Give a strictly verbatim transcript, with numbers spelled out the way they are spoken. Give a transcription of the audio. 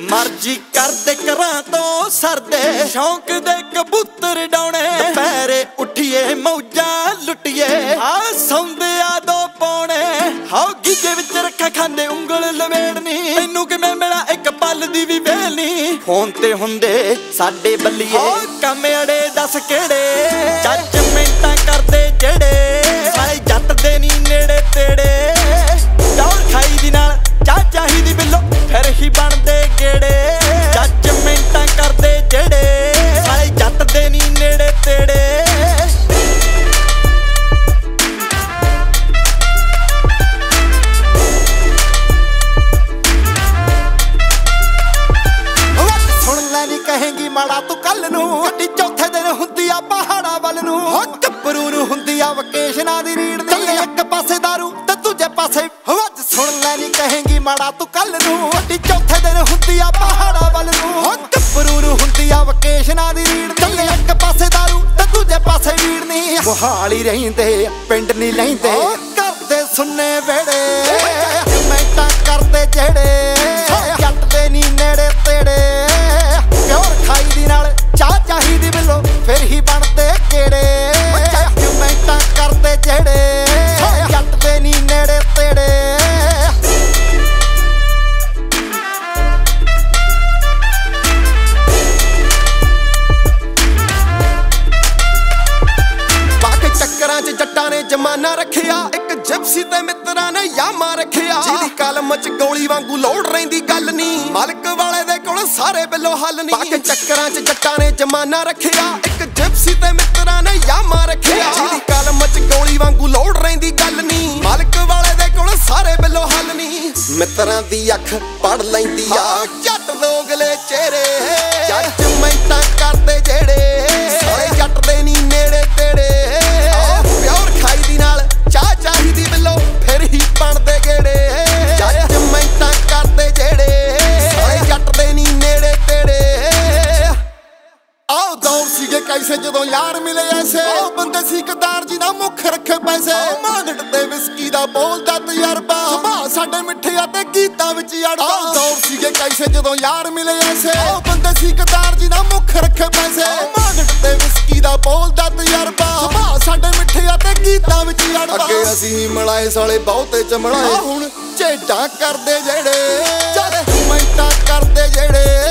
ਮਰਜੀ ਕਰਦੇ ਕਰਾਂ ਤੋਂ ਸਰਦੇ ਸ਼ੌਂਕ ਦੇ ਕਬੂਤਰ ਡਾਉਣੇ ਦੁਪਹਿਰੇ ਉੱਠੀਏ ਮੌਜਾਂ ਲੁੱਟੀਏ ਆ ਸੌਂਦਿਆ ਦੋ ਪੌਣੇ ਹਾਉ ਗੀਜੇ ਵਿੱਚ ਰੱਖਾ ਖਾਂਦੇ ਉਂਗਲ ਲਵੇੜਨੀ ਮੈਨੂੰ ਕਿਵੇਂ ਮਿਲਾ ਇੱਕ ਪਲ ਦੀ ਵੀ ਵੇਲ ਨੀ ਫੋਨ ਤੇ ਹੁੰਦੇ ਸਾਡੇ ਬੱਲੀਏ ਕੰਮ ਅੜੇ ਦੱਸ ਕਿਹੜੇ ਜੱਜ ਮਿੰਟਾਂ ਕਰਦੇ ਜਿਹੜੇ ਸਾਲੇ ਜੱਟ ਦੇ ਨੀ ਨੇੜੇ ਤੇੜੇ ਦੌੜ ਖਾਈ ਦੀ ਨਾਲ ਚਾਹ ਚਾਹੀਦੀ ਬਿੱਲੋ ਫਿਰ ਹੀ ਬਣਦੇ ਗੇੜੇ ਜੱਜ ਮਿੰਟਾਂ ਕਰਦੇ ਜਿਹੜੇ ਸਾਲੇ ਜੱਟ ਦੇ ਨੀ ਨੇੜੇ ਤੇੜੇ ਕਹੇਂਗੀ ਮਾੜਾ ਤੂੰ ਕੱਲ ਨੂੰ ਗੱਡੀ ਚੌਥੇ ਦਿਨ ਹੁੰਦੀ ਆ ਪਹਾੜਾਂ ਵੱਲ ਨੂੰ ਹੋ ਗੱਭਰੂ ਨੂੰ ਹੁੰਦੀ ਆ ਵਕੇਸ਼ਨਾਂ ਦੀ ਰੀੜ ਚੱਲੇ ਇੱਕ ਪਾਸੇ ਦਾਰੂ ਤੇ ਦੂਜੇ ਪਾਸੇ ਅੱਜ ਸੁਣ ਲੈ ਨੀ ਕਹੇਂਗੀ ਮਾੜਾ ਤੂੰ ਕੱਲ ਨੂੰ ਗੱਡੀ ਚੌਥੇ ਦਿਨ ਹੁੰਦੀ ਆ ਪਹਾੜਾਂ ਵੱਲ ਨੂੰ ਹੋ ਗੱਭਰੂ ਨੂੰ ਹੁੰਦੀ ਆ ਵਕੇਸ਼ਨਾਂ ਦੀ ਰੀੜ ਚੱਲੇ ਇੱਕ ਪਾਸੇ ਦਾਰੂ ਤੇ ਦੂਜੇ ਪਾਸੇ ਰੀੜ ਨੀ ਮੁਹਾਲੀ ਰਹਿੰਦੇ ਪਿੰਡ ਨਹੀਂ ਲੈਂਦੇ ਕਰਦੇ ਸੁੰਨੇ ਵੇੜੇ ਮਿੰਟਾਂ ਕਰਦੇ ਜਿਹੜੇ ਜੱਟ ਦੇ ਨੀ ਨੇੜੇ ਤੇੜੇ ਖਾਈ ਦੀ ਨਾਲ ਚਾਹ ਚਾਹੀਦੀ ਬਿੱਲੋ ਫਿਰ ਹੀ ਬਣਦੇ ਕਿਹੜੇ ਮਿੰਟਾਂ ਕਰਦੇ ਜਿਹੜੇ ਜੱਟ ਦੇ ਨੀ ਨੇੜੇ ਤੇੜੇ ਬਾਕੀ ਚੱਕਰਾਂ 'ਚ ਜੱਟਾਂ ਨੇ ਜਮਾਨਾ ਰੱਖਿਆ ਇੱਕ ਜਿਪਸੀ ਤੇ ਮਿੱਤਰਾਂ ਨੇ ਯਾਮਾ ਰੱਖਿਆ ਜਿਹਦੀ ਕਲਮ 'ਚ ਗੋਲੀ ਵਾਂਗੂ ਲੋੜ ਰਹਿੰਦੀ ਗੱਲ ਨੀ ਮਾਲਕ ਵਾਲੇ ਦੇ ਕੋਲ ਸਾਰੇ ਬਿੱਲੋ ਹੱਲ ਨੀ ਬਾਕੀ ਚੱਕਰਾਂ 'ਚ ਜੱਟਾਂ ਨੇ ਜਮਾਨਾ ਰੱਖਿਆ ਇੱਕ ਜਿਪਸੀ ਤੇ ਮਿੱਤਰਾਂ ਨੇ ਯਾਮਾ ਰੱਖਿਆ ਜਿਹਦੀ ਕਲਮ 'ਚ ਗੋਲੀ ਵਾਂਗੂ ਲੋੜ ਰਹਿੰਦੀ ਗੱਲ ਨੀ ਮਾਲਕ ਵਾਲੇ ਦੇ ਕੋਲ ਸਾਰੇ ਬਿੱਲੋ ਹੱਲ ਨੀ ਮਿੱਤਰਾਂ ਦੀ ਅੱਖ ਪੜ ਲੈਂਦੀ ਆ ਜੱਟ ਦੋਗਲੇ ਚਿਹਰੇ ਜੱਟ ਮਿੰਟਾਂ ਕਰਦੇ ਜਿਹੜੇ ਸਾਰੇ ਜੱਟ ਦੇ ਨੀ ਨੇੜੇ ਤੇੜੇ ਪਿਓਰ ਖਾਈ ਦੀ ਨਾਲ ਚਾਹ ਚਾਹੀਦੀ ਬਿੱਲੋ ਫਿਰ ਹੀ ਬਣਦੇ ਗੇੜੇ ਜੱਟ ਮਿੰਟਾਂ ਕਰਦੇ ਜਿਹੜੇ ਸਾਰੇ ਜੱਟ ਦੇ ਨੀ ਨੇੜੇ ਤੇੜੇ ਆਓ ਦੌਰ ਸੀਗੇ ਕੈਸੇ ਜਦੋਂ ਯਾਰ ਮਿਲੇ ਐਸੇ ਉਹ ਬੰਦੇ ਸੀ ਕਦਾਰ ਜੀ ਦਾ ਮੁੱਖ ਰੱਖੇ ਪੈਸੇ ਮਾਂਗੜ ਤੇ ਵਿਸਕੀ ਦਾ ਬੋਲਦਾ ਤਜਰਬਾ ਸੁਭਾਅ ਸਾਡੇ ਮਿੱਠਿਆ ਤੇ ਗੀਤਾਂ ਵਿੱਚ ਅੜਦਾ ਆਓ ਦੌਰ ਸੀਗੇ ਕੈਸੇ ਜਦੋਂ ਯਾਰ ਮਿਲੇ ਐਸੇ ਉਹ ਬੰਦੇ ਸੀ ਕਦਾਰ ਜੀ ਦਾ ਮੁੱਖ ਰੱਖੇ ਪੈਸੇ ਮਾਂਗੜ ਤੇ ਵਿਸਕੀ ਦਾ ਬੋਲਦਾ ਤਜਰਬਾ ਸੁਭਾਅ ਸਾਡੇ ਮਿੱਠਿਆ ਤੇ ਗੀਤਾਂ ਵਿੱਚ ਅੜਦਾ ਅੱਗੇ ਅਸੀਂ ਮਲਾਏ ਸਾਲੇ ਬਹੁਤੇ ਚਮੜਾਏ ਹੁਣ ਝੇਡਾਂ ਕਰਦੇ ਜਿਹੜੇ ਜਦ ਮਿੰਟਾਂ ਕਰਦੇ ਜਿਹੜੇ